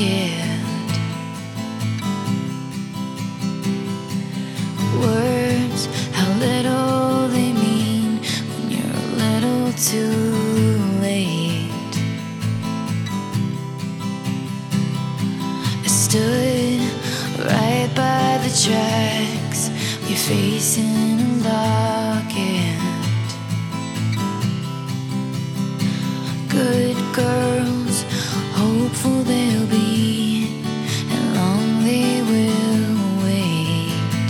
it. Words, how little they mean when you're a little too late. I stood right by the tracks, your face in a locket. Good girls, hopeful they'll be, and long they will wait.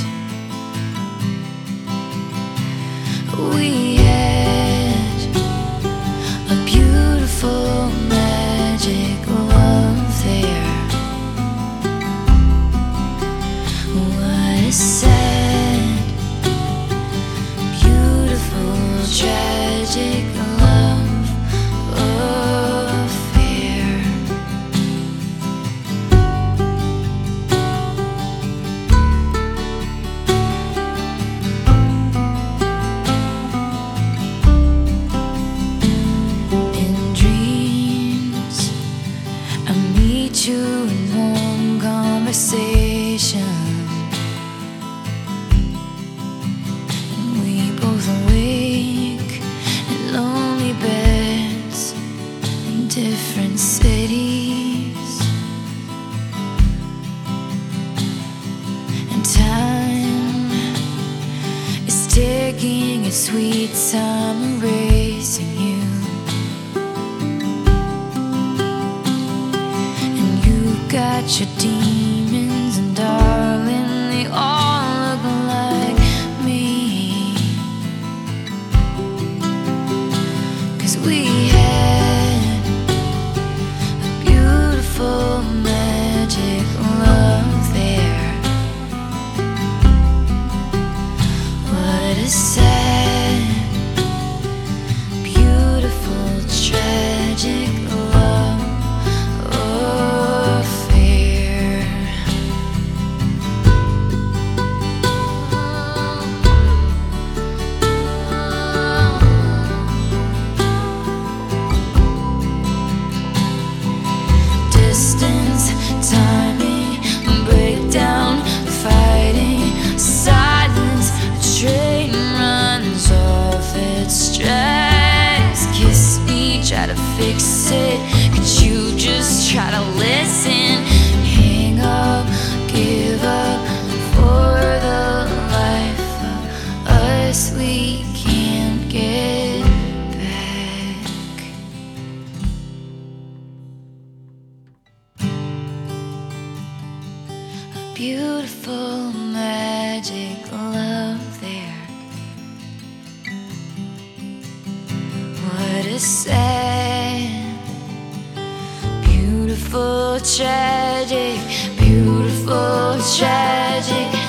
We had a beautiful magic love there. What a sad, beautiful, tragic love affair. In dreams, I meet you in warm conversation, and we both awake in lonely beds in different cities. And time is taking its sweet time, erasing you. And you got your demons, and darling, they all look like me. 'Cause we had a beautiful magic love there. What a sad, beautiful, tragic love affair. Distance, timing, breakdown, fighting, silence. A train runs off its tracks. Kiss me, try to fix it. Could you just try to listen? Hang up, give up for the life of us we can't get back. Beautiful magic love there. What a sad, beautiful, tragic, beautiful, tragic